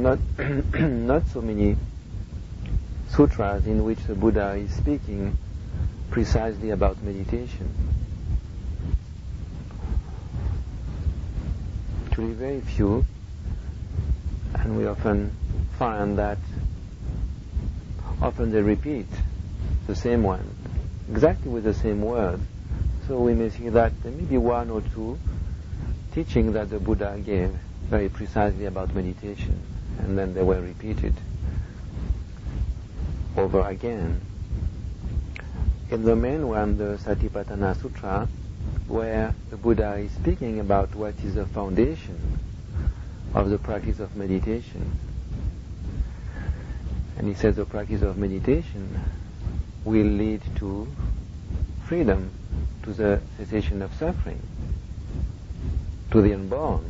not not so many sutras in which the Buddha is speaking precisely about meditation. Actually, very few, and we often find that often they repeat the same one, exactly with the same word. So we may see that there may be one or two teaching that the Buddha gave very precisely about meditation, and then they were repeated over again. In the main one, the Satipatthana Sutra, where the Buddha is speaking about what is the foundation of the practice of meditation. And he says the practice of meditation will lead to freedom, to the cessation of suffering, to the unborn.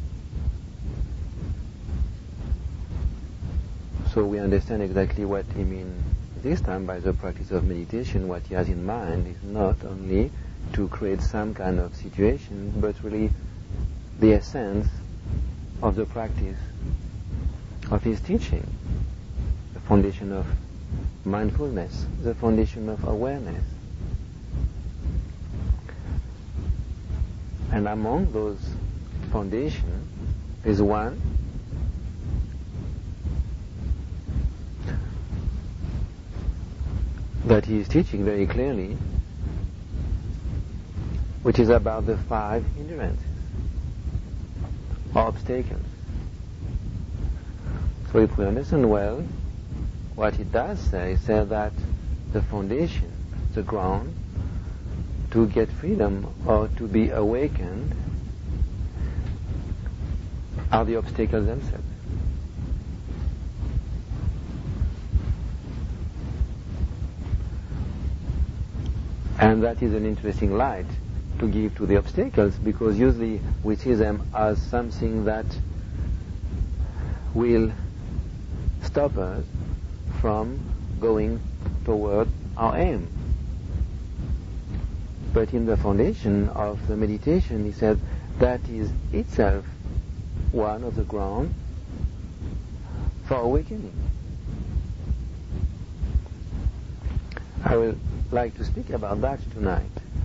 So we understand exactly what he means this time by the practice of meditation. What he has in mind is not only to create some kind of situation, but really the essence of the practice of his teaching, the foundation of mindfulness, the foundation of awareness. And among those foundations is one that he is teaching very clearly, which is about the 5 hindrances, or obstacles. So if we understand well what he does say, he says that the foundation, the ground, to get freedom or to be awakened are the obstacles themselves. And that is an interesting light to give to the obstacles, because usually we see them as something that will stop us from going toward our aim. But in the foundation of the meditation, he said that is itself one of the ground for awakening. I will like to speak about that tonight.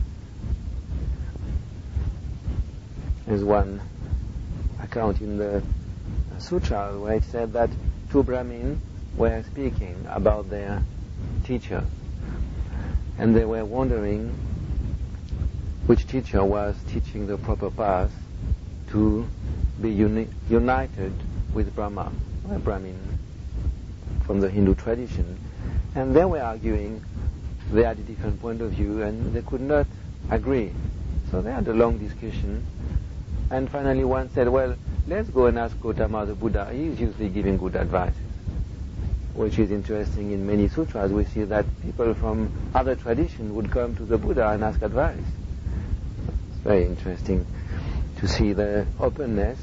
There's one account in the sutra where it said that 2 Brahmins were speaking about their teacher, and they were wondering which teacher was teaching the proper path to be united with Brahma, a Brahmin from the Hindu tradition. And they were arguing. They had a different point of view and they could not agree. So they had a long discussion. And finally one said, well, let's go and ask Gautama the Buddha. He is usually giving good advice. Which is interesting. In many sutras we see that people from other traditions would come to the Buddha and ask advice. It's very interesting to see the openness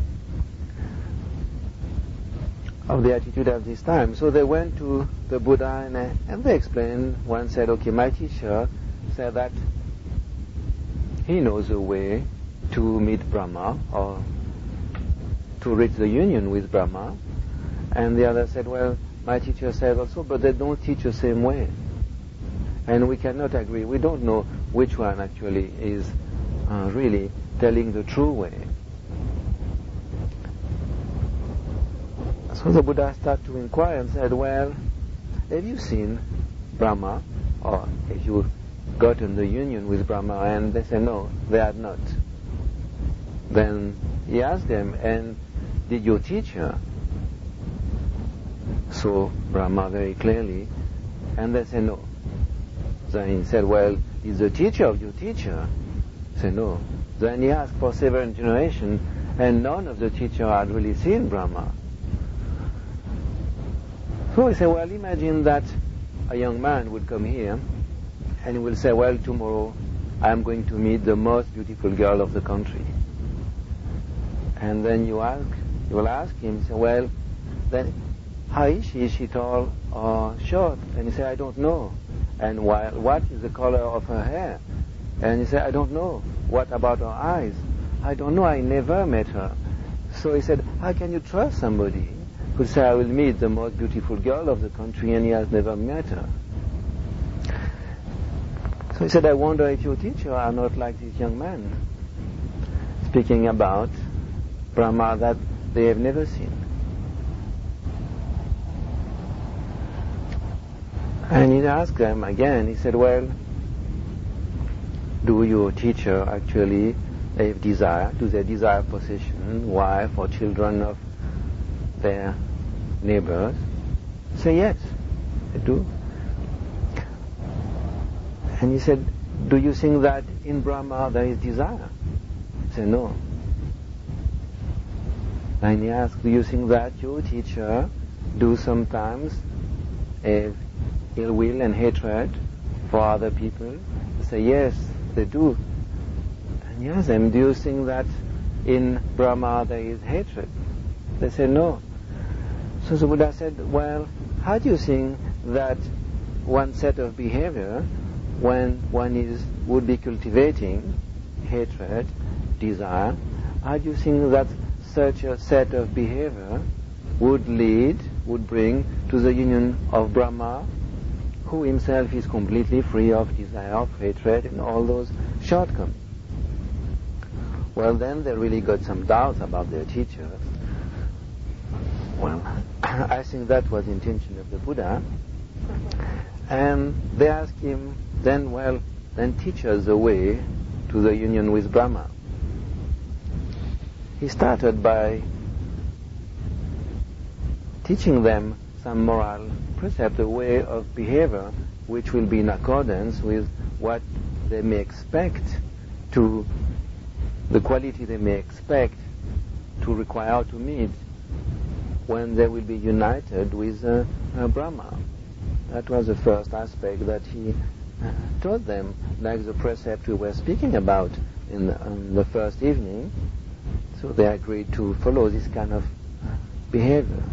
of the attitude at this time. So they went to the Buddha and they explained. One said, okay, my teacher said that he knows a way to meet Brahma or to reach the union with Brahma. And the other said, well, my teacher said also, but they don't teach the same way. And we cannot agree. We don't know which one actually is really telling the true way. So the Buddha started to inquire and said, well, have you seen Brahma? Or have you gotten the union with Brahma? And they said, no, they had not. Then he asked them, and did your teacher? So Brahma very clearly, and they said, no. Then he said, well, is the teacher of your teacher? He said, no. Then he asked for 7 generations, and none of the teacher had really seen Brahma. So he said, well, imagine that a young man would come here and he will say, well, tomorrow I am going to meet the most beautiful girl of the country. And then you will ask him, say, well, then how is she? Is she tall or short? And he said, I don't know. And what is the color of her hair? And he said, I don't know. What about her eyes? I don't know. I never met her. So he said, how can you trust somebody could say, I will meet the most beautiful girl of the country, and he has never met her. So he said, I wonder if your teachers are not like this young man, speaking about Brahma that they have never seen. And he asked them again, he said, well, do your teacher actually have desire? Do they desire possession, wife or children of their neighbors? Say yes, they do. And he said, do you think that in Brahma there is desire? He said, no. And he asked, do you think that your teacher do sometimes have ill will and hatred for other people? They say, yes, they do. And he asked them, do you think that in Brahma there is hatred? They said, no. So the Buddha said, well, how do you think that one set of behavior, when one would be cultivating hatred, desire, how do you think that such a set of behavior would bring to the union of Brahma, who himself is completely free of desire, of hatred, and all those shortcomings? Well, then they really got some doubts about their teachers. Well, I think that was the intention of the Buddha. And they asked him, then teach us the way to the union with Brahma. He started by teaching them some moral precept, a way of behavior which will be in accordance with what they may expect to, the quality they may expect to require to meet when they will be united with Brahma. That was the first aspect that he taught them, like the precept we were speaking about in the first evening. So they agreed to follow this kind of behavior.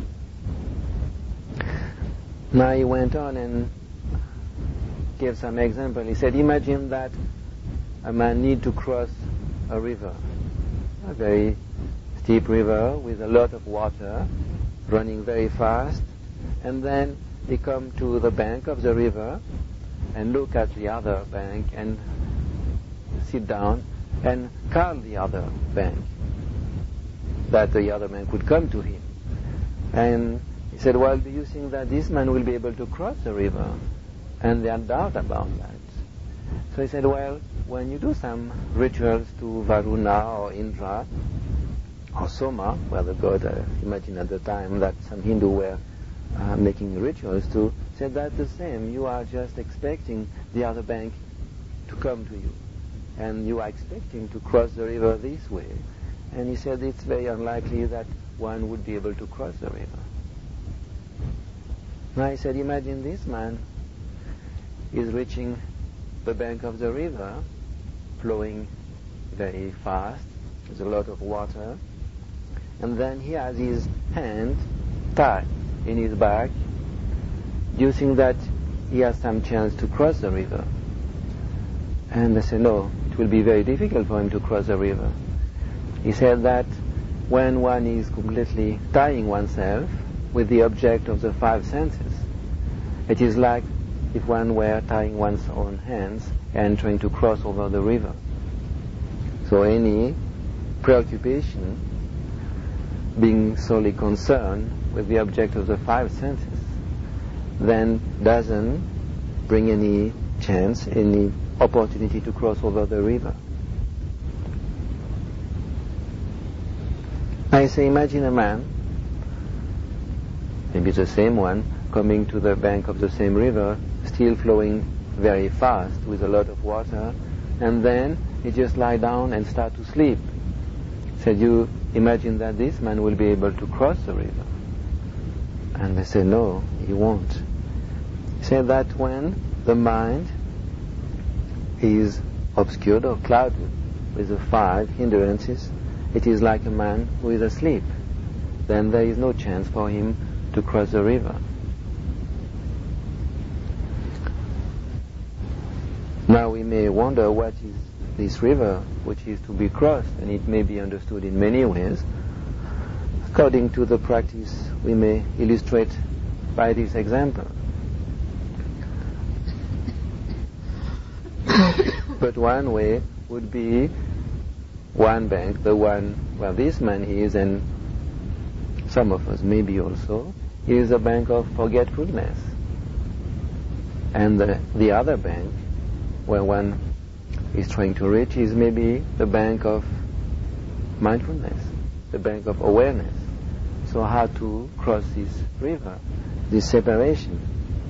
Now he went on and gave some example. He said, imagine that a man need to cross a river, a very steep river with a lot of water running very fast, and then he come to the bank of the river and look at the other bank and sit down and call the other bank, that the other man could come to him. And he said, well, do you think that this man will be able to cross the river? And they had doubt about that. So he said, well, when you do some rituals to Varuna or Indra or Soma, where the god, imagine at the time that some Hindu were making rituals to, said that the same. You are just expecting the other bank to come to you, and you are expecting to cross the river this way. And he said it's very unlikely that one would be able to cross the river. Now he said, imagine this man is reaching the bank of the river, flowing very fast, there's a lot of water, and then he has his hand tied in his back. Do you think that he has some chance to cross the river? And they said, no, it will be very difficult for him to cross the river. He said that when one is completely tying oneself with the object of the five senses, it is like if one were tying one's own hands and trying to cross over the river. So any preoccupation, being solely concerned with the object of the five senses, then doesn't bring any chance, any opportunity to cross over the river. I say, imagine a man, maybe the same one, coming to the bank of the same river, still flowing very fast with a lot of water, and then he just lie down and start to sleep. Said, you imagine that this man will be able to cross the river? And they said, no, he won't. He said that when the mind is obscured or clouded with the five hindrances, it is like a man who is asleep. Then there is no chance for him to cross the river. Now we may wonder what is this river which is to be crossed, and it may be understood in many ways. According to the practice, we may illustrate by this example. But one way would be one bank, the one where this man is, and some of us maybe also, is a bank of forgetfulness. And the other bank, where one is trying to reach, is maybe the bank of mindfulness, the bank of awareness. So how to cross this river, this separation?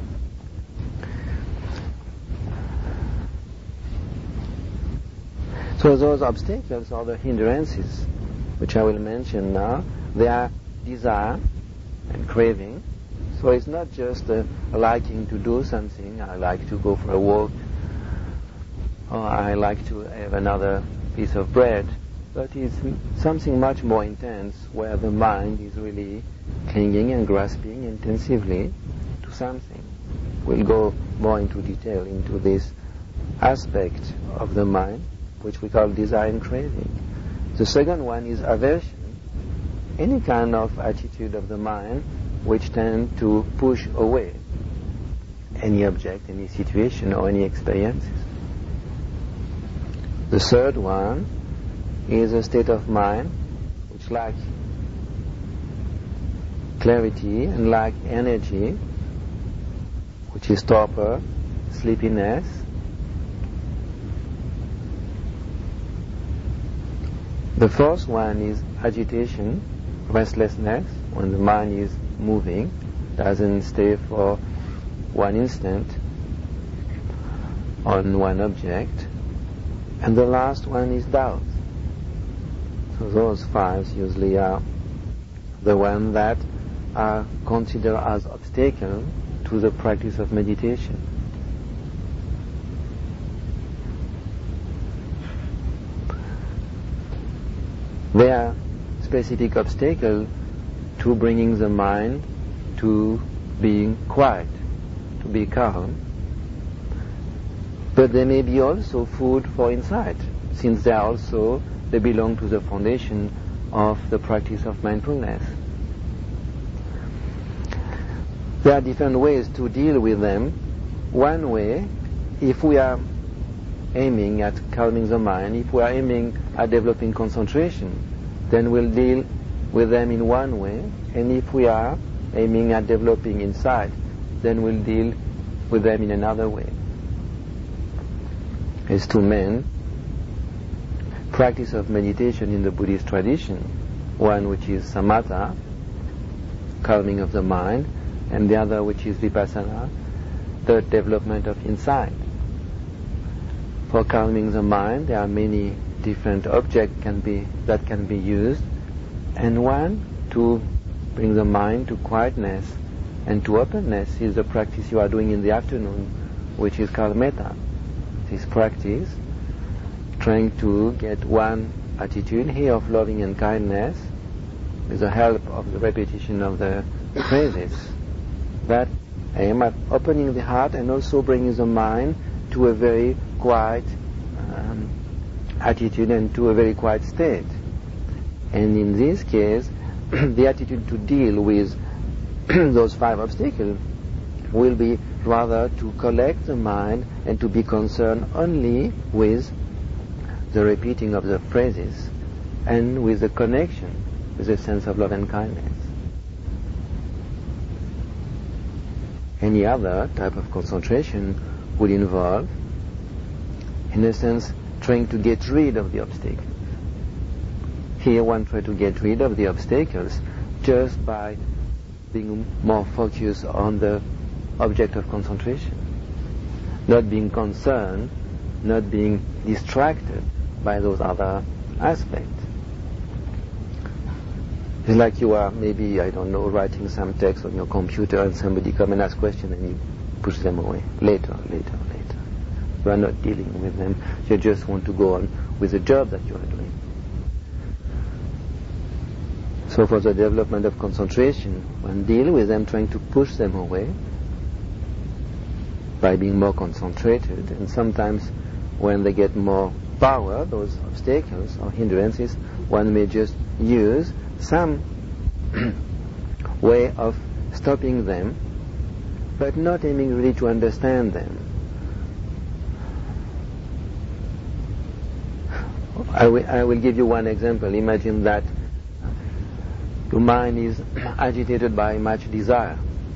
So those obstacles or the hindrances, which I will mention now, they are desire and craving. So it's not just a liking to do something. I like to go for a walk, or I like to have another piece of bread. But it's something much more intense, where the mind is really clinging and grasping intensively to something. We'll go more into detail into this aspect of the mind, which we call desire and craving. The second one is aversion, any kind of attitude of the mind which tend to push away any object, any situation, or any experiences. The third one is a state of mind which lacks clarity and lacks energy, which is torpor, sleepiness. The fourth one is agitation, restlessness, when the mind is moving, doesn't stay for one instant on one object. And the last one is doubt. So those five usually are the ones that are considered as obstacle to the practice of meditation. They are specific obstacles to bringing the mind to being quiet, to be calm. But they may be also food for insight, since they belong to the foundation of the practice of mindfulness. There are different ways to deal with them. One way, if we are aiming at calming the mind, if we are aiming at developing concentration, then we'll deal with them in one way. And if we are aiming at developing insight, then we'll deal with them in another way. As to men, practice of meditation in the Buddhist tradition, one which is samatha, calming of the mind, and the other which is vipassana, the development of insight. For calming the mind, there are many different objects that can be used, and one to bring the mind to quietness and to openness is the practice you are doing in the afternoon, which is called metta. This practice, trying to get one attitude here of loving and kindness with the help of the repetition of the phrases that aim at opening the heart and also bringing the mind to a very quiet attitude and to a very quiet state. And in this case, the attitude to deal with those five obstacles will be rather to collect the mind and to be concerned only with the repeating of the phrases and with the connection with the sense of love and kindness. Any other type of concentration would involve, in a sense, trying to get rid of the obstacles. Here one tries to get rid of the obstacles just by being more focused on the object of concentration, not being concerned, not being distracted by those other aspects. It's like you are maybe, writing some text on your computer and somebody come and ask questions and you push them away. Later. You are not dealing with them. You just want to go on with the job that you are doing. So for the development of concentration, one deal with them trying to push them away by being more concentrated, and sometimes when they get more power, those obstacles or hindrances, one may just use some way of stopping them, but not aiming really to understand them. I will give you one example. Imagine that your mind is agitated by much desire.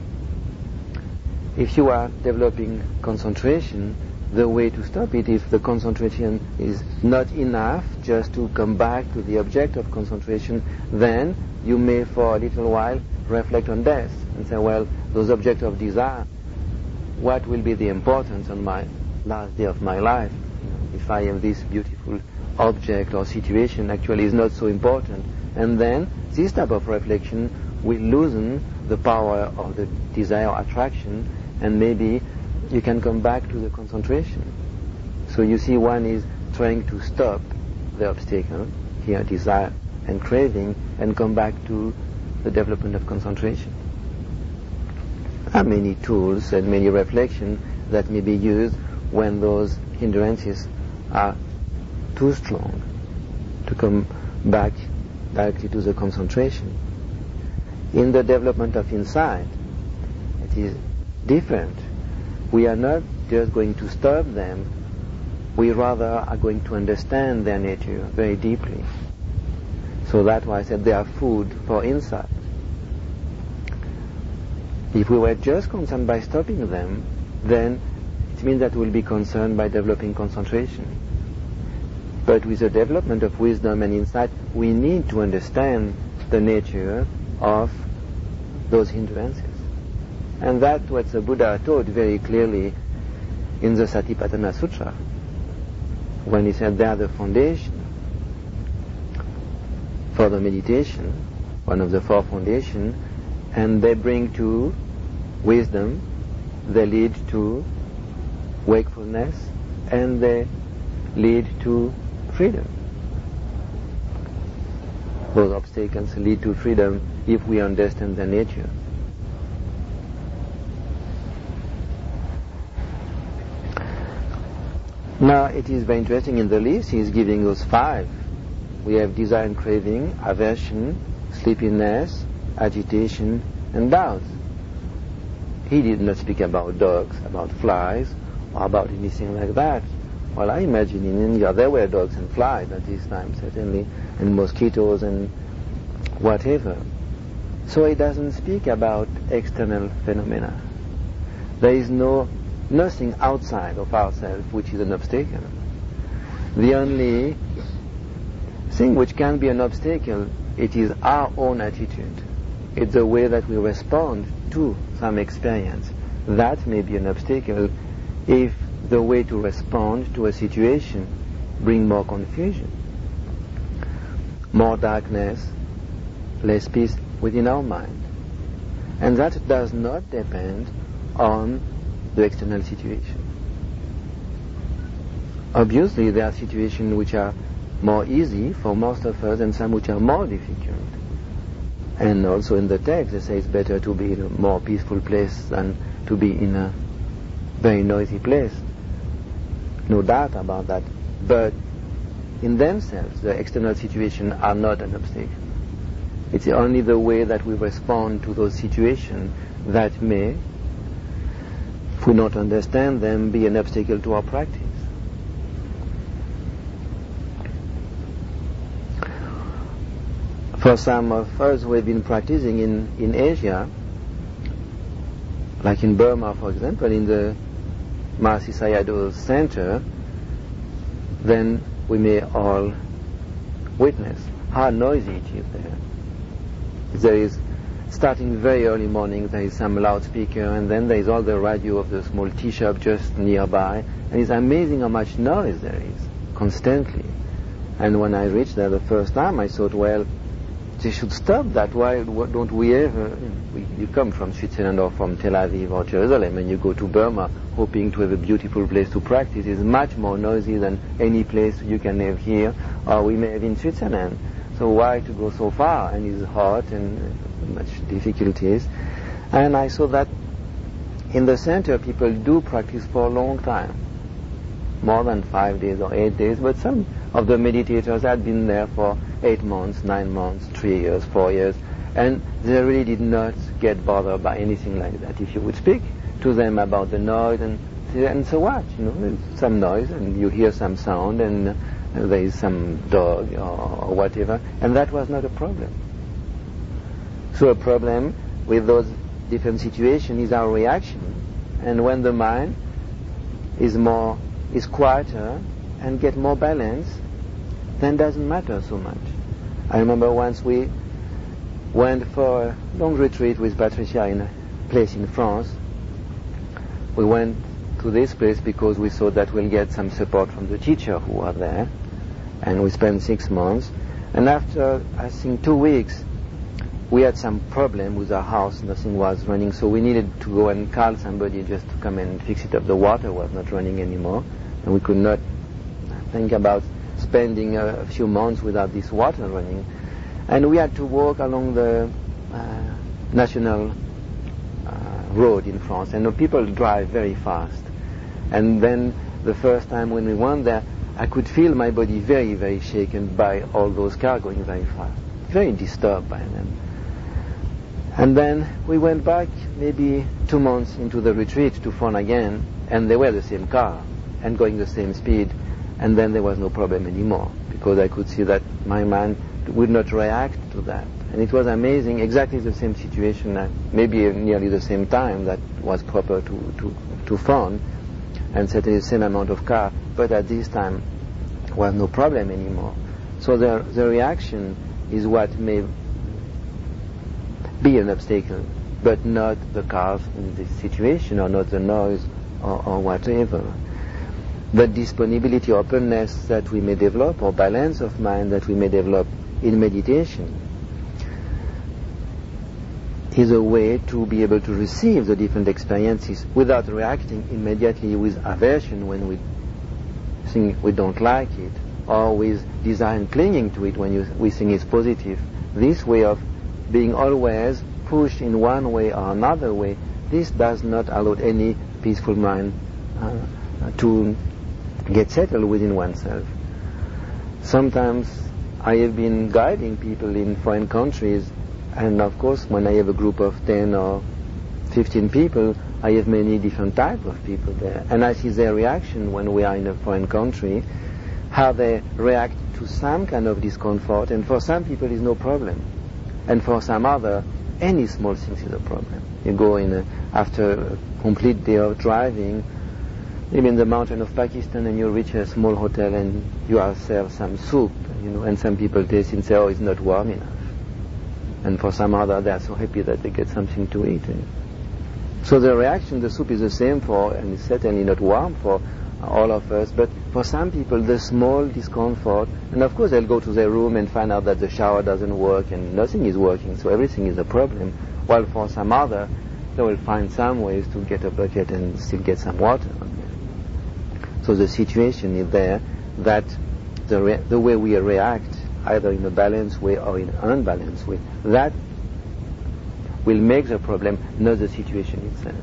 If you are developing concentration, the way to stop it, if the concentration is not enough just to come back to the object of concentration, then you may for a little while reflect on death and say, well, those objects of desire, what will be the importance on my last day of my life? If I am this beautiful object or situation actually is not so important. And then this type of reflection will loosen the power of the desire or attraction, and maybe you can come back to the concentration. So you see, one is trying to stop the obstacle, here desire and craving, and come back to the development of concentration. There are many tools and many reflections that may be used when those hindrances are too strong to come back directly to the concentration. In the development of insight, it is different. We are not just going to stop them, we rather are going to understand their nature very deeply. So that's why I said they are food for insight. If we were just concerned by stopping them, then it means that we'll be concerned by developing concentration. But with the development of wisdom and insight, we need to understand the nature of those hindrances. And that's what the Buddha taught very clearly in the Satipatthana Sutra, when he said they are the foundation for the meditation, one of the four foundations, and they bring to wisdom, they lead to wakefulness, and they lead to freedom. Those obstacles lead to freedom if we understand their nature. Now it is very interesting, in the list he is giving us 5. We have desire and craving, aversion, sleepiness, agitation, and doubt. He did not speak about dogs, about flies, or about anything like that. Well, I imagine in India there were dogs and flies at this time, certainly, and mosquitoes and whatever. So he doesn't speak about external phenomena. There is nothing outside of ourselves which is an obstacle. The only thing which can be an obstacle, it is our own attitude. It's the way that we respond to some experience. That may be an obstacle if the way to respond to a situation brings more confusion, more darkness, less peace within our mind. And that does not depend on the external situation. Obviously, there are situations which are more easy for most of us and some which are more difficult. And also in the text they say it's better to be in a more peaceful place than to be in a very noisy place. No doubt about that. But in themselves, the external situations are not an obstacle. It's only the way that we respond to those situations that may, if we don't understand them, be an obstacle to our practice. For some of us who have been practicing in Asia, like in Burma, for example, in the Mahasi Sayadaw Center, then we may all witness how noisy it is there. There is, starting very early morning, there is some loudspeaker, and then there is all the radio of the small tea shop just nearby, and it's amazing how much noise there is, constantly. And when I reached there the first time, I thought, well, they should stop that. Why don't we ever... You come from Switzerland or from Tel Aviv or Jerusalem, and you go to Burma hoping to have a beautiful place to practice. It's much more noisy than any place you can have here or we may have in Switzerland. So why to go so far? And it's hot and much difficulties. And I saw that in the center people do practice for a long time. more than 5 days or 8 days, but some of the meditators had been there for 8 months, 9 months, 3 years, 4 years, and they really did not get bothered by anything like that. If you would speak to them about the noise and so what, there's some noise and you hear some sound and there is some dog or whatever, and that was not a problem. So a problem with those different situations is our reaction, and when the mind is quieter and get more balance, then doesn't matter so much. I remember once we went for a long retreat with Patricia in a place in France. We went to this place because we thought that we'll get some support from the teacher who were there, and we spent 6 months. And after, I think, 2 weeks, we had some problem with our house. Nothing was running, so we needed to go and call somebody just to come and fix it up. The water was not running anymore, and we could not think about spending a few months without this water running. And we had to walk along the national road in France, and the people drive very fast. And then the first time when we went there, I could feel my body very, very shaken by all those cars going very fast, very disturbed by them. And then we went back maybe 2 months into the retreat to phone again, and they were the same car and going the same speed, and then there was no problem anymore, because I could see that my mind would not react to that. And it was amazing, exactly the same situation, maybe nearly the same time that was proper to phone, and certainly the same amount of car, but at this time was no problem anymore. So the reaction is what may be an obstacle, but not the cause in this situation, or not the noise or whatever. The disponibility, openness that we may develop, or balance of mind that we may develop in meditation, is a way to be able to receive the different experiences without reacting immediately with aversion when we think we don't like it, or with desire and clinging to it when we think it's positive. This way of being always pushed in one way or another way, this does not allow any peaceful mind to get settled within oneself. Sometimes I have been guiding people in foreign countries, and of course when I have a group of 10 or 15 people, I have many different types of people there, and I see their reaction when we are in a foreign country, how they react to some kind of discomfort, and for some people it's no problem, and for some other, any small thing is a problem. You go after a complete day of driving, maybe in the mountain of Pakistan, and you reach a small hotel and you are served some soup, and some people taste it and say, oh, it's not warm enough. And for some other, they are so happy that they get something to eat. So the reaction, the soup is the same and it's certainly not warm for all of us, but for some people, the small discomfort, and of course they'll go to their room and find out that the shower doesn't work and nothing is working, so everything is a problem, while for some other, they will find some ways to get a bucket and still get some water. So the situation is there that the way we react, either in a balanced way or in an unbalanced way, that will make the problem, not the situation itself.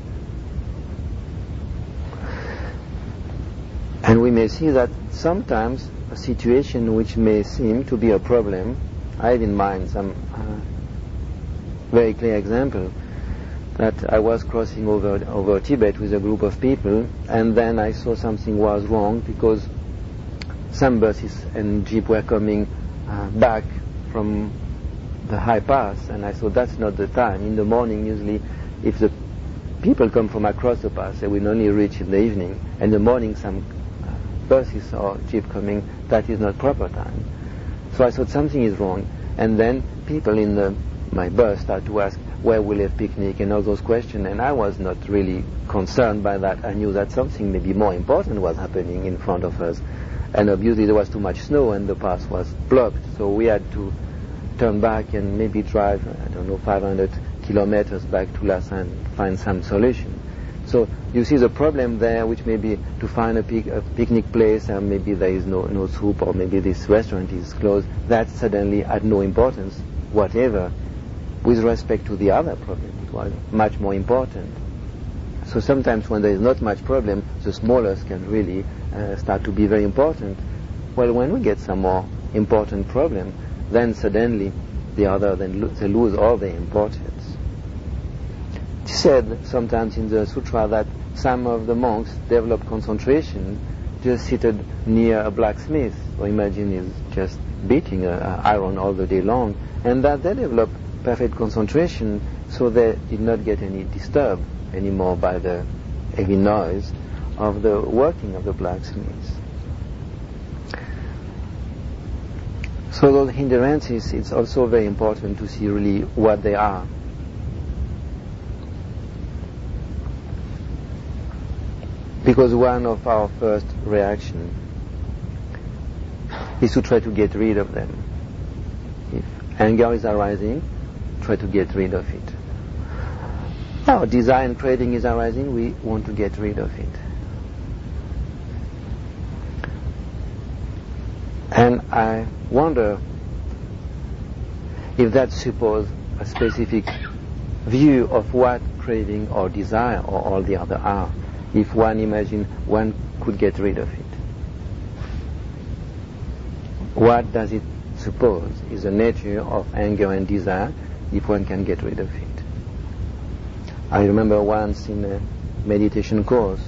And we may see that sometimes a situation which may seem to be a problem, I have in mind some very clear example, that I was crossing over Tibet with a group of people, and then I saw something was wrong because some buses and jeep were coming back from the high pass, and I thought that's not the time. In the morning, usually, if the people come from across the pass, they will only reach in the evening. In the morning, some buses or jeep coming, that is not proper time. So I thought something is wrong, and then people in my bus started to ask where we'll have picnic and all those questions, and I was not really concerned by that. I knew that something maybe more important was happening in front of us, and obviously there was too much snow and the pass was blocked, so we had to turn back and maybe drive, 500 kilometers back to Lhasa and find some solution. So you see the problem there, which may be to find a picnic place, and maybe there is no soup, or maybe this restaurant is closed. That suddenly had no importance whatever with respect to the other problem. It was much more important. So sometimes when there is not much problem, the smallest can really start to be very important. Well, when we get some more important problem, then suddenly the other, they lose all their importance. It said sometimes in the sutra that some of the monks develop concentration just seated near a blacksmith, or imagine he's just beating iron all the day long, and that they develop perfect concentration, so they did not get any disturbed anymore by the heavy noise of the working of the blacksmiths. So those hindrances, it's also very important to see really what they are. Because one of our first reactions is to try to get rid of them. If anger is arising, try to get rid of it. Now, desire and craving is arising, we want to get rid of it. And I wonder if that supposes a specific view of what craving or desire or all the other are. If one imagine one could get rid of it. What does it suppose is the nature of anger and desire if one can get rid of it? I remember once in a meditation course,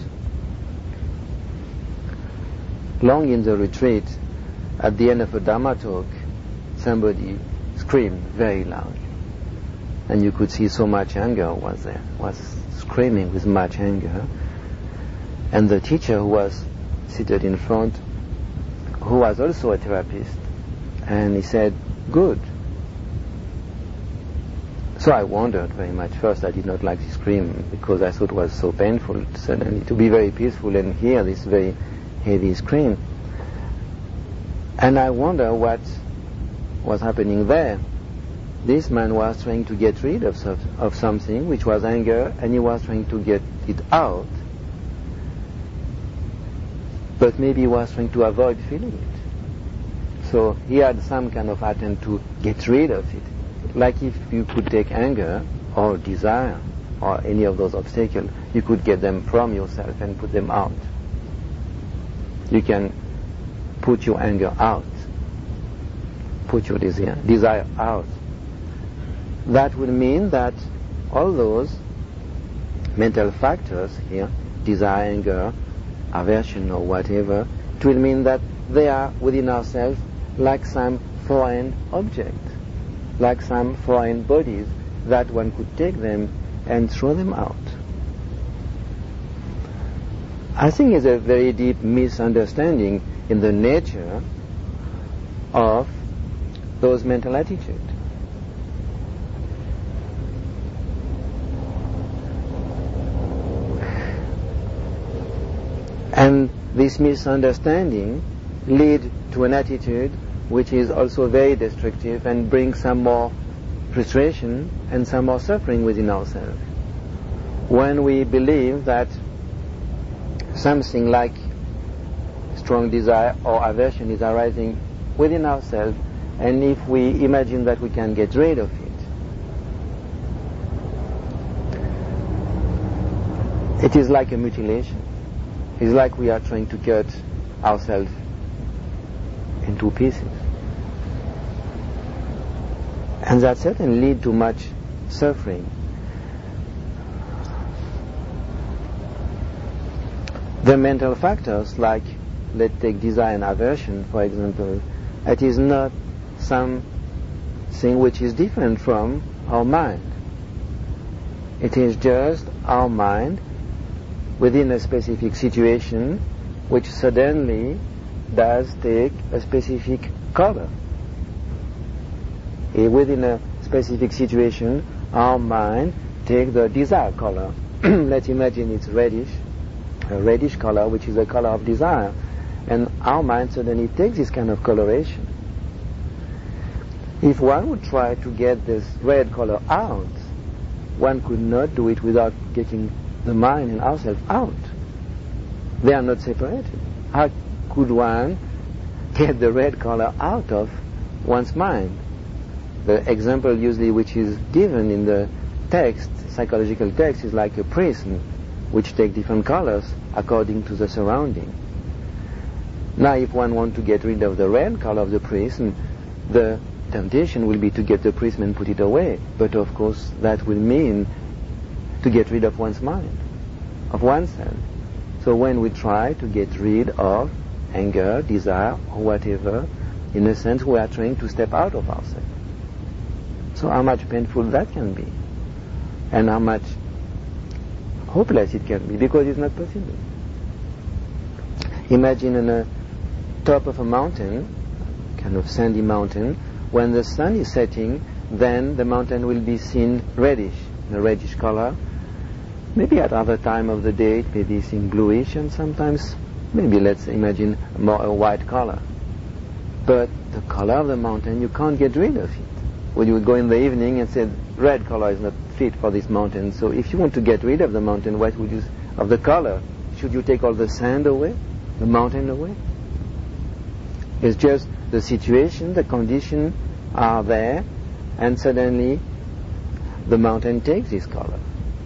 long in the retreat, at the end of a Dharma talk, somebody screamed very loud. And you could see so much anger was there, was screaming with much anger. And the teacher who was seated in front, who was also a therapist, and he said, "Good." So I wondered very much. First, I did not like the scream because I thought it was so painful suddenly to be very peaceful and hear this very heavy scream. And I wonder what was happening there. This man was trying to get rid of something which was anger, and he was trying to get it out. But maybe he was trying to avoid feeling it. So he had some kind of attempt to get rid of it. Like if you could take anger or desire or any of those obstacles, you could get them from yourself and put them out. You can put your anger out, put your desire out. That would mean that all those mental factors here, desire, anger, aversion or whatever, it will mean that they are within ourselves like some foreign object, like some foreign bodies that one could take them and throw them out. I think it's a very deep misunderstanding in the nature of those mental attitudes. And this misunderstanding leads to an attitude which is also very destructive and brings some more frustration and some more suffering within ourselves. When we believe that something like strong desire or aversion is arising within ourselves, and if we imagine that we can get rid of it, it is like a mutilation. It's like we are trying to cut ourselves into pieces. And that certainly leads to much suffering. The mental factors, like let's take desire and aversion, for example, it is not something which is different from our mind. It is just our mind within a specific situation which suddenly does take a specific color. Within a specific situation, our mind takes the desired color. Let's imagine it's reddish, a reddish color, which is the color of desire. And our mind suddenly takes this kind of coloration. If one would try to get this red color out, one could not do it without getting the mind and ourselves out. They are not separated. How could one get the red color out of one's mind? The example usually which is given in the text, psychological text, is like a prism. which take different colors according to the surrounding. Now, if one wants to get rid of the red color of the prism, the temptation will be to get the prism and put it away. But of course, that will mean to get rid of one's mind, of oneself. So when we try to get rid of anger, desire, or whatever, in a sense, we are trying to step out of ourselves. So how much painful that can be, and how much hopeless it can be, because it's not possible. Imagine on the top of a mountain, kind of sandy mountain, when the sun is setting, then the mountain will be seen reddish, a reddish color. Maybe at other time of the day it may be seen bluish, and sometimes maybe, let's imagine, more a white color. But the color of the mountain, you can't get rid of it. When you would go in the evening and say, red color is not fit for this mountain. So if you want to get rid of the mountain, what would you, of the color? Should you take all the sand away, the mountain away? It's just the situation, the condition are there, and suddenly the mountain takes this color.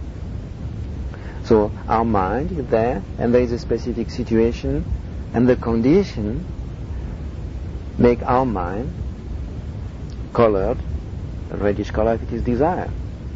So our mind is there, and there is a specific situation, and the condition make our mind colored, a reddish color if it is desire.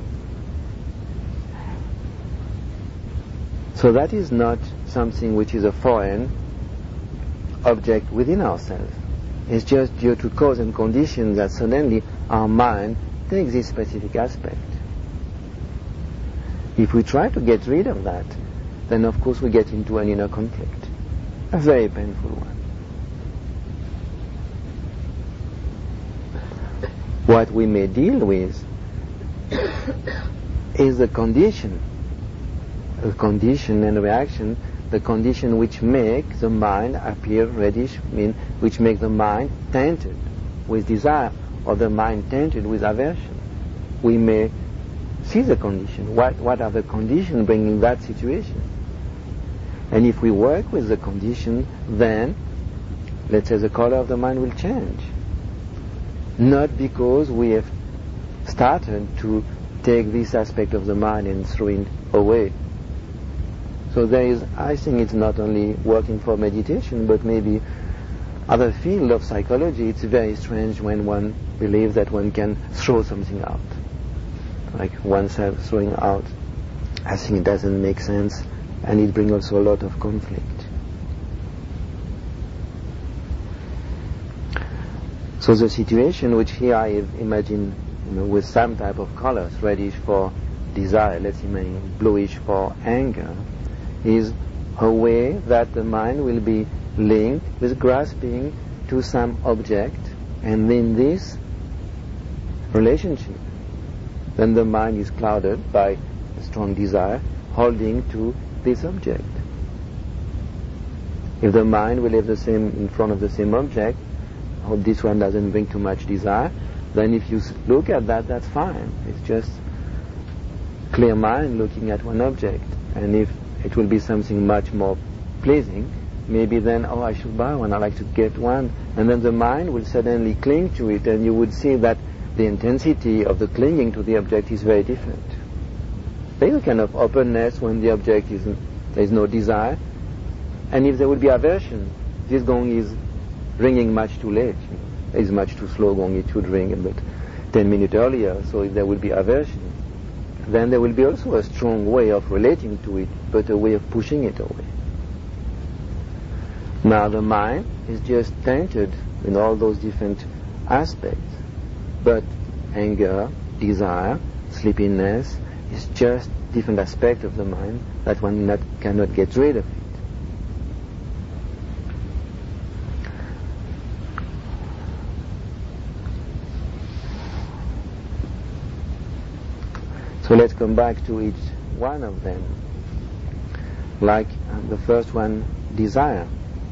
So that is not something which is a foreign object within ourselves. It's just due to cause and condition that suddenly our mind takes this specific aspect. If we try to get rid of that, then of course we get into an inner conflict, a very painful one. What we may deal with is the condition and reaction, the condition which make the mind appear reddish, which make the mind tainted with desire, or the mind tainted with aversion. We may see the condition. What are the conditions bringing that situation? And if we work with the condition, then, let's say, the color of the mind will change. Not because we have started to take this aspect of the mind and throw it away. So there is, I think it's not only working for meditation, but maybe other field of psychology. It's very strange when one believes that one can throw something out, like oneself throwing out. I think it doesn't make sense, and it brings also a lot of conflict. So the situation which here I imagine, with some type of colors, reddish for desire, let's imagine bluish for anger, is a way that the mind will be linked with grasping to some object, and in this relationship, then the mind is clouded by a strong desire holding to this object. If the mind will have the same in front of the same object, I hope this one doesn't bring too much desire, then if you look at that, that's fine. It's just clear mind looking at one object. And if it will be something much more pleasing, maybe then, I should buy one, I like to get one. And then the mind will suddenly cling to it, and you would see that the intensity of the clinging to the object is very different. There is a kind of openness when the object there is no desire. And if there would be aversion, this gong is ringing much too late. It's much too slow gong, it should ring about 10 minutes earlier. So if there will be aversion, then there will be also a strong way of relating to it, but a way of pushing it away. Now the mind is just tainted in all those different aspects, but anger, desire, sleepiness is just different aspects of the mind that one cannot get rid of it. So let's come back to each one of them. Like the first one, desire.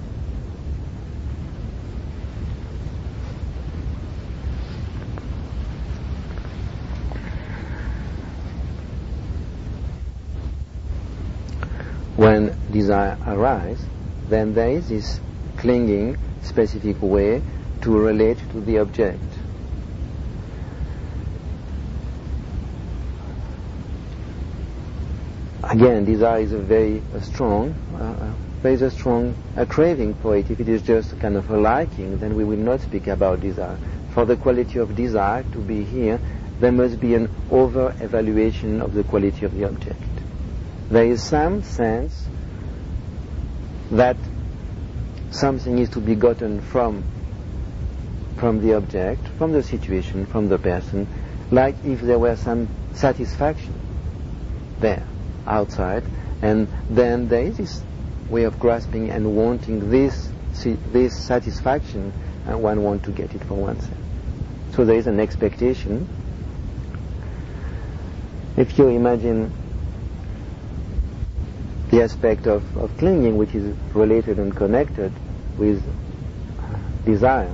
When desire arises, then there is this clinging, specific way to relate to the object. again, desire is a very strong craving for it. If it is just a kind of a liking, then we will not speak about desire. For the quality of desire to be here, there must be an over-evaluation of the quality of the object. There is some sense that something is to be gotten from the object, from the situation, from the person, like if there were some satisfaction there, outside, and then there is this way of grasping and wanting this satisfaction, and one wants to get it for oneself. So there is an expectation. If you imagine the aspect of clinging, which is related and connected with desire.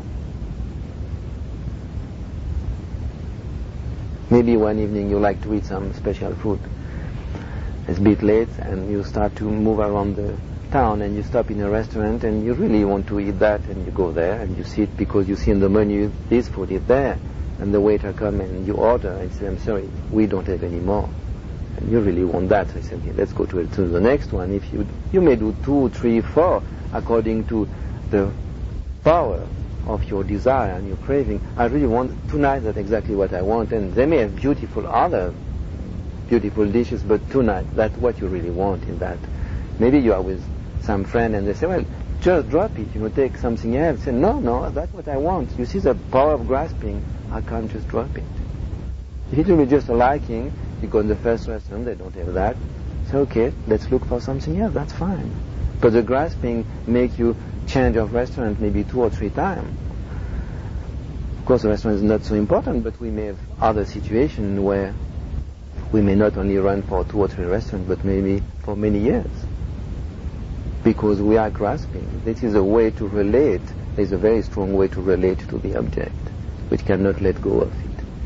Maybe one evening you like to eat some special food. It's a bit late and you start to move around the town and you stop in a restaurant and you really want to eat that, and you go there and you sit because you see in the menu this food is there, and the waiter comes and you order and say, I'm sorry, we don't have any more. And you really want that. So I said, okay, let's go to the next one. If you may do 2, 3, 4 according to the power of your desire and your craving. I really want tonight, that's exactly what I want, and they may have other beautiful dishes, but tonight that's what you really want in that. Maybe you are with some friend and they say, well, just drop it, take something else. Say, no, that's what I want. You see the power of grasping, I can't just drop it. If it will be just a liking, you go in the first restaurant, they don't have that. So okay, let's look for something else, that's fine. But the grasping make you change of restaurant maybe 2 or 3 times. Of course, the restaurant is not so important, but we may have other situations where we may not only run for 2 or 3 restaurants, but maybe for many years. Because we are grasping. This is a way to relate. There's a very strong way to relate to the object, which cannot let go of it.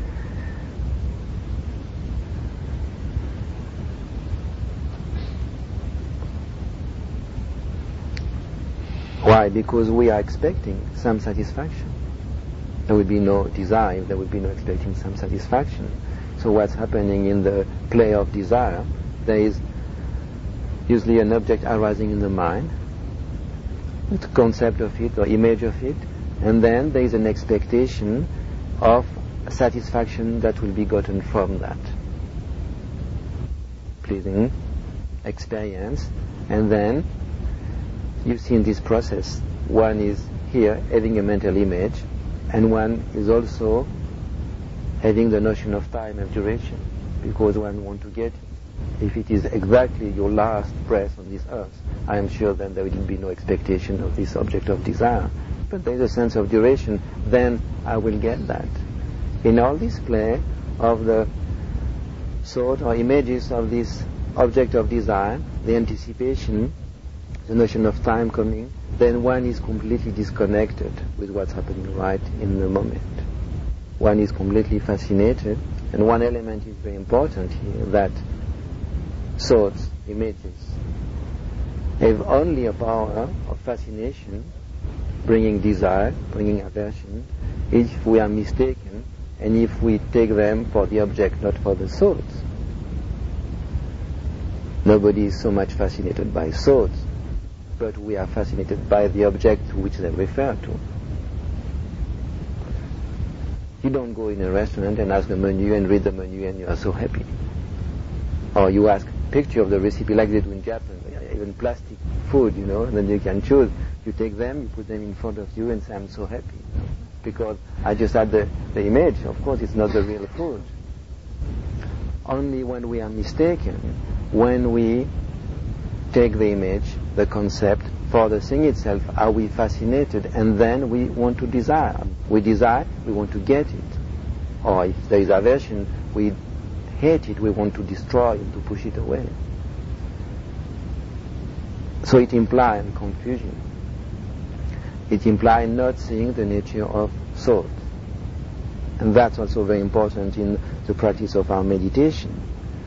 Why? Because we are expecting some satisfaction. There will be no desire if there will be no expecting some satisfaction. So what's happening in the play of desire, there is usually an object arising in the mind, the concept of it or image of it, and then there is an expectation of satisfaction that will be gotten from that pleasing experience. And then you see in this process, one is here having a mental image, and one is also having the notion of time and duration, because one wants to get it. If it is exactly your last breath on this earth, I am sure then there will be no expectation of this object of desire. But there is a sense of duration, then I will get that. In all this play of the thought or images of this object of desire, the anticipation, the notion of time coming, then one is completely disconnected with what's happening right in the moment. One is completely fascinated, and one element is very important here, that thoughts, images, have only a power of fascination, bringing desire, bringing aversion, if we are mistaken, and if we take them for the object, not for the thoughts. Nobody is so much fascinated by thoughts, but we are fascinated by the object to which they refer to. You don't go in a restaurant and ask the menu and read the menu and you are so happy. Or you ask a picture of the recipe like they do in Japan, even plastic food, and then you can choose. You take them, you put them in front of you and say, I'm so happy. Because I just had the image. Of course, it's not the real food. Only when we are mistaken, when we take the image, the concept, for the thing itself, are we fascinated, and then we want to desire. We desire, we want to get it. Or if there is aversion, we hate it, we want to destroy it, to push it away. So it implies confusion. It implies not seeing the nature of thought. And that's also very important in the practice of our meditation.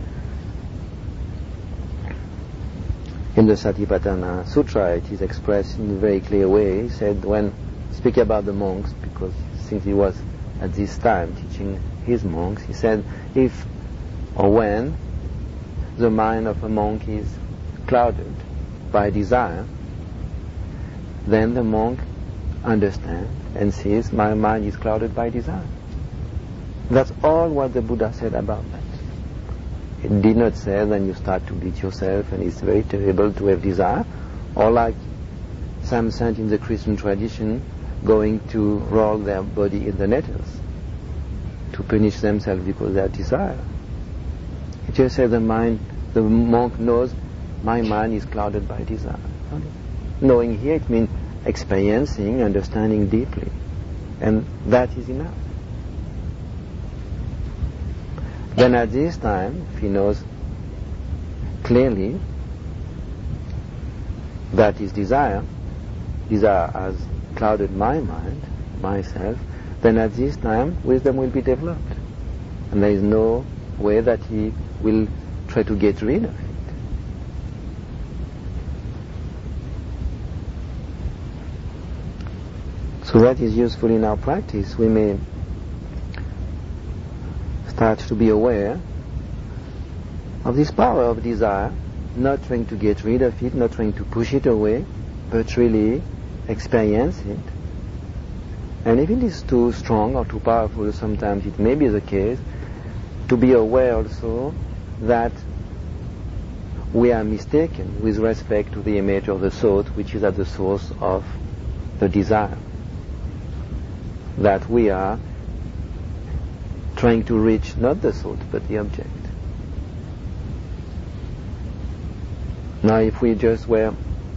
In the Satipatthana Sutra, it is expressed in a very clear way. He said, when speaking about the monks, because since he was at this time teaching his monks, he said, if or when the mind of a monk is clouded by desire, then the monk understands and sees my mind is clouded by desire. That's all what the Buddha said about that. It did not say then you start to beat yourself and it's very terrible to have desire, or like some saint in the Christian tradition going to roll their body in the nettles to punish themselves because they have desire. It just says the monk knows my mind is clouded by desire. Knowing here it means experiencing, understanding deeply, and that is enough. Then at this time, if he knows clearly that is desire has clouded my mind, myself, then at this time wisdom will be developed. And there is no way that he will try to get rid of it. So that is useful in our practice. We may start to be aware of this power of desire, not trying to get rid of it, not trying to push it away, but really experience it. And if it is too strong or too powerful, sometimes it may be the case, to be aware also that we are mistaken with respect to the image of the thought which is at the source of the desire. That we are trying to reach not the thought but the object. Now if we just were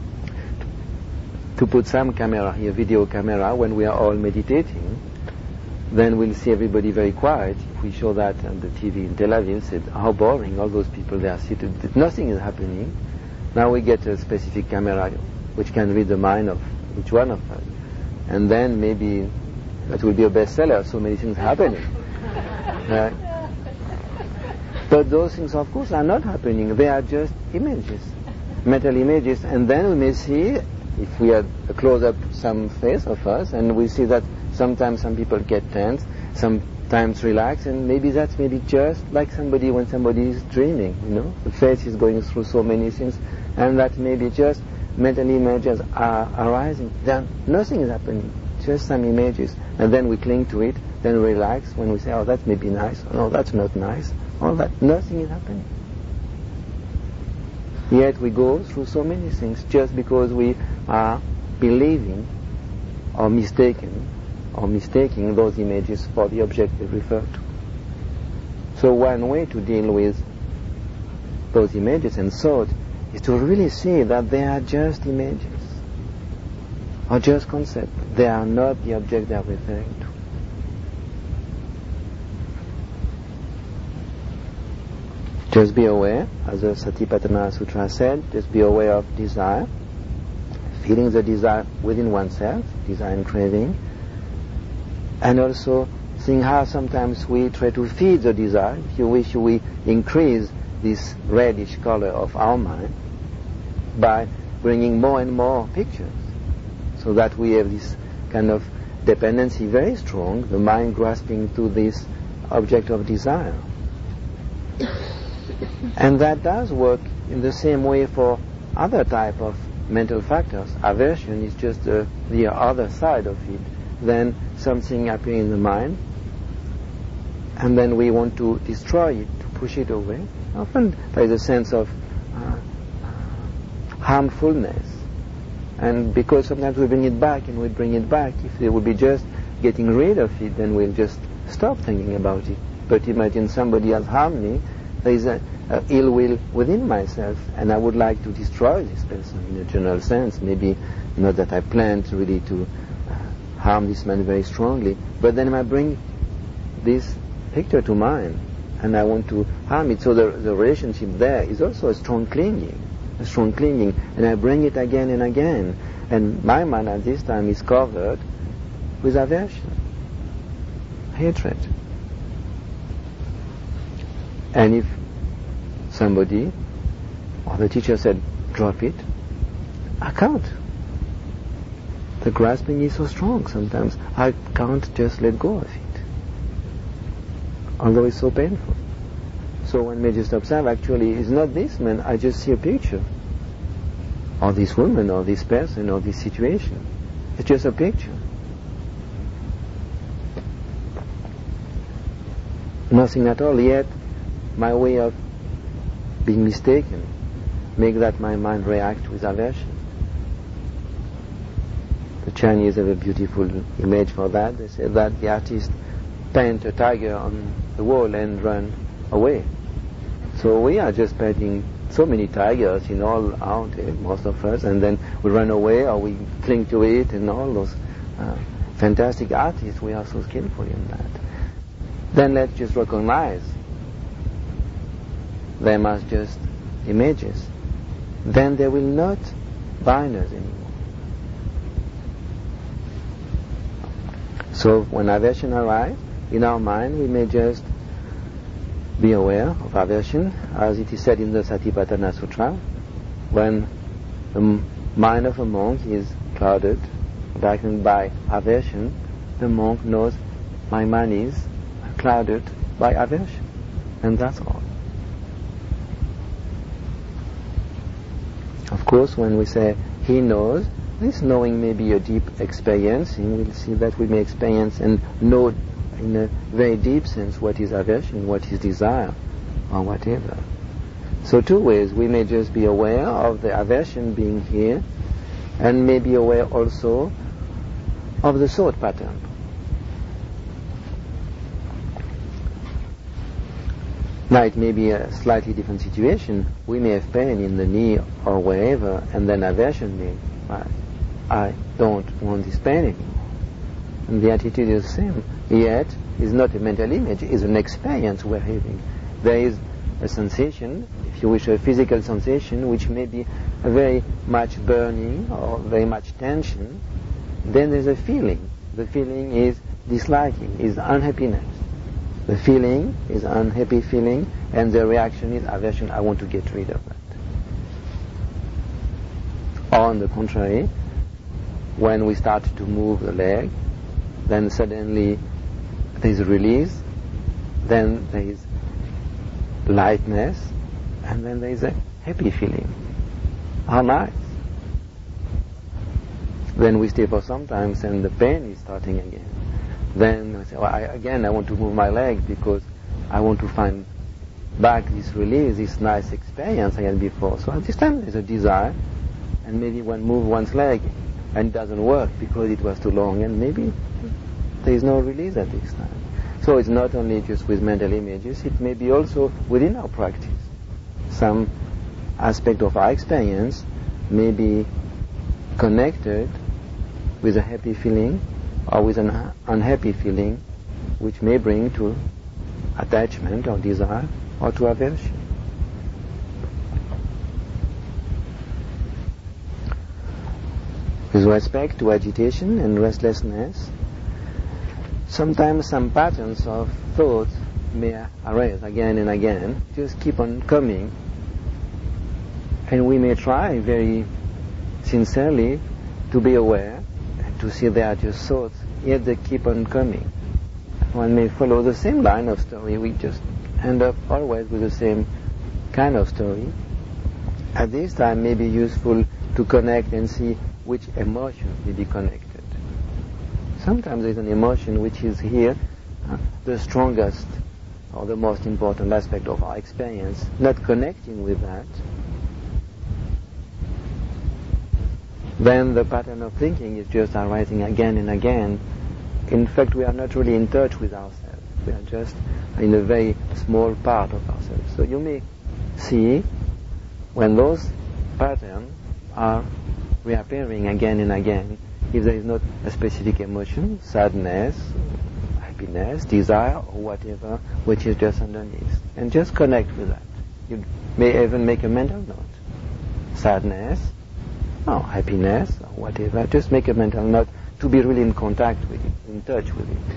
to put some camera here, video camera, when we are all meditating, then we'll see everybody very quiet. If we show that on the TV in Tel Aviv, said, how boring, all those people they are seated, nothing is happening. Now we get a specific camera which can read the mind of each one of us. And then maybe that will be a bestseller, so many things happening. But those things, of course, are not happening. They are just images, mental images. And then we may see, if we had a close-up some face of us, and we see that sometimes some people get tense, sometimes relax, and maybe that's maybe just like somebody when somebody is dreaming, the face is going through so many things, and that maybe just mental images are arising. Then nothing is happening, just some images, and then we cling to it, then relax when we say, oh, that may be nice, or no, that's not nice, all that, nothing is happening. Yet we go through so many things just because we are believing or mistaking those images for the object we refer to. So one way to deal with those images and thought is to really see that they are just images or just concepts. They are not the object they are referring to. Just be aware, as the Satipatthana Sutra said, just be aware of desire, feeling the desire within oneself, desire and craving, and also seeing how sometimes we try to feed the desire. If you wish, we increase this reddish color of our mind by bringing more and more pictures, so that we have this kind of dependency very strong, the mind grasping to this object of desire. And that does work in the same way for other type of mental factors. Aversion is just the other side of it. Then something appears in the mind, and then we want to destroy it, to push it away. Often there is a sense of harmfulness. And because sometimes we bring it back and we bring it back, if it would be just getting rid of it, then we'll just stop thinking about it. But imagine somebody has harmed me, there is a ill will within myself, and I would like to destroy this person in a general sense. Maybe not that I planned really to harm this man very strongly, but then I bring this picture to mind, and I want to harm it. So the relationship there is also a strong clinging, and I bring it again and again, and my mind at this time is covered with aversion, hatred. And if somebody or the teacher said, drop it, I can't. The grasping is so strong sometimes. I can't just let go of it, although it's so painful. So one may just observe, actually, it's not this man, I just see a picture. Or this woman, or this person, or this situation. It's just a picture. Nothing at all, yet my way of being mistaken make that my mind react with aversion. The Chinese have a beautiful image for that. They say that the artist paint a tiger on the wall and run away. So we are just painting so many tigers in all out, most of us, and then we run away or we cling to it, and all those fantastic artists, we are so skillful in that. Then let's just recognize them as just images. Then they will not bind us anymore. So when aversion arrives in our mind, we may just be aware of aversion, as it is said in the Satipatthana Sutra. When the mind of a monk is clouded, darkened by aversion, the monk knows my mind is clouded by aversion, and that's all. Of course, when we say he knows, this knowing may be a deep experience, and we'll see that we may experience and know in a very deep sense what is aversion, what is desire, or whatever. So two ways, we may just be aware of the aversion being here, and may be aware also of the thought pattern. Now it may be a slightly different situation. We may have pain in the knee or wherever, and then aversion may, I don't want this pain anymore. And the attitude is the same. Yet, it's not a mental image, it's an experience we're having. There is a sensation, if you wish, a physical sensation, which may be a very much burning or very much tension. Then there's a feeling. The feeling is disliking, is unhappiness. The feeling is unhappy feeling, and the reaction is aversion, I want to get rid of that. Or on the contrary, when we start to move the leg, then suddenly there is a release, then there is lightness, and then there is a happy feeling. How nice. Then we stay for some time, and the pain is starting again. Then we say, I want to move my leg because I want to find back this release, this nice experience I had before. So at this time there's a desire, and maybe one move one's leg and it doesn't work because it was too long, and maybe there is no release at this time. So it's not only just with mental images, it may be also within our practice. Some aspect of our experience may be connected with a happy feeling or with an unhappy feeling, which may bring to attachment or desire or to aversion. With respect to agitation and restlessness, sometimes some patterns of thought may arise again and again, just keep on coming, and we may try very sincerely to be aware and to see they are just thoughts, yet they keep on coming. One may follow the same line of story, we just end up always with the same kind of story. At this time may be useful to connect and see which emotion may be connected. Sometimes there is an emotion which is here, the strongest or the most important aspect of our experience, not connecting with that. Then the pattern of thinking is just arising again and again. In fact, we are not really in touch with ourselves. We are just in a very small part of ourselves. So you may see when those patterns are reappearing again and again, if there is not a specific emotion, sadness, happiness, desire, or whatever, which is just underneath. And just connect with that. You may even make a mental note. Sadness, or happiness, or whatever. Just make a mental note to be really in contact with it, in touch with it.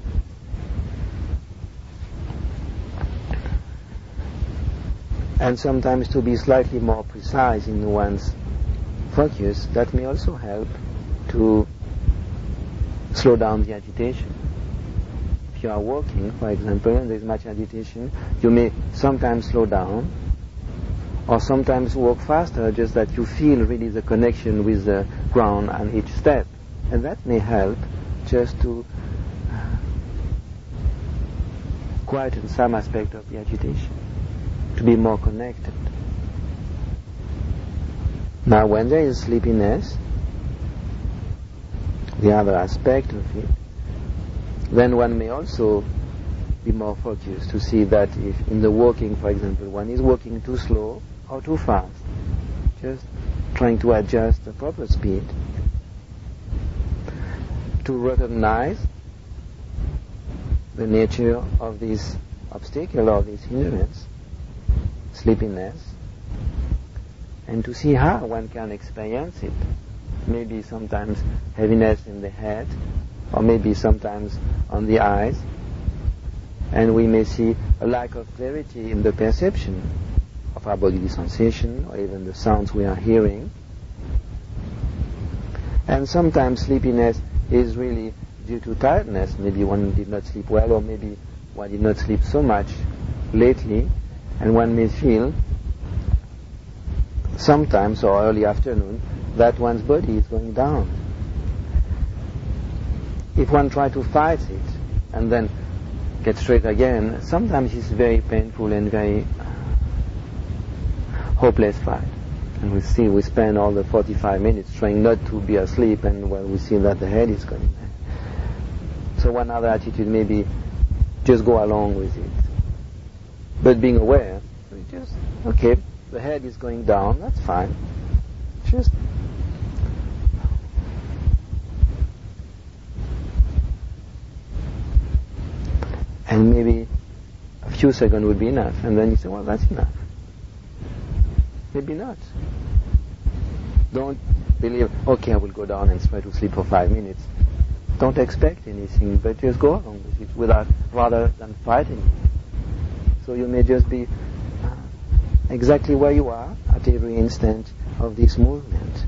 And sometimes to be slightly more precise in one's focus, that may also help to slow down the agitation. if you are walking, for example, and there's much agitation, you may sometimes slow down, or sometimes walk faster, just that you feel really the connection with the ground on each step. And that may help just to quieten some aspect of the agitation, to be more connected. Now, when there is sleepiness, the other aspect of it, then one may also be more focused to see that if in the walking, for example, one is walking too slow or too fast, just trying to adjust the proper speed, to recognize the nature of this obstacle or this hindrance, sleepiness, and to see how one can experience it. Maybe sometimes heaviness in the head, or maybe sometimes on the eyes, and we may see a lack of clarity in the perception of our bodily sensation, or even the sounds we are hearing. And sometimes sleepiness is really due to tiredness. Maybe one did not sleep well, or maybe one did not sleep so much lately, and one may feel sometimes, or early afternoon, that one's body is going down. If one tries to fight it and then get straight again, sometimes it's very painful and very hopeless fight. And we spend all the 45 minutes trying not to be asleep, and well, we see that the head is going back. So one other attitude may be just go along with it. But being aware, we just, okay, the head is going down, that's fine. Just and maybe a few seconds would be enough, and then you say, well, that's enough. Maybe not. Don't believe, okay, I will go down and try to sleep for 5 minutes. Don't expect anything, but just go along with it rather than fighting it. So you may just be exactly where you are at every instant of this movement.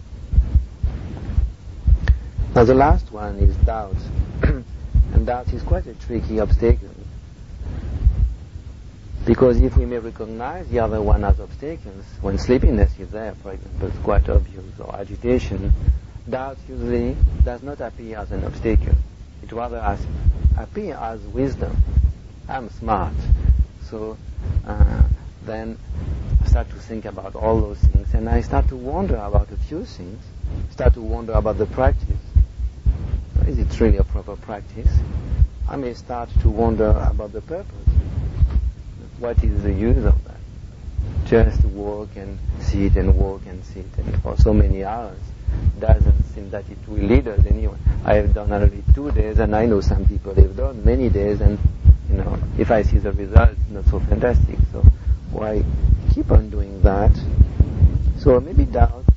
Now the last one is doubt. And doubt is quite a tricky obstacle. Because if we may recognize the other one as obstacles, when sleepiness is there, for example, it's quite obvious, or agitation, doubt usually does not appear as an obstacle. It rather appears as wisdom. I'm smart. So then I start to think about all those things, and I start to wonder about a few things, start to wonder about the practice. Is it really a proper practice? I may start to wonder about the purpose. What is the use of that? Just walk and sit and walk and sit, and for so many hours. Doesn't seem that it will lead us anywhere. I have done only 2 days, and I know some people have done many days, and if I see the results, not so fantastic. So why keep on doing that? So maybe doubt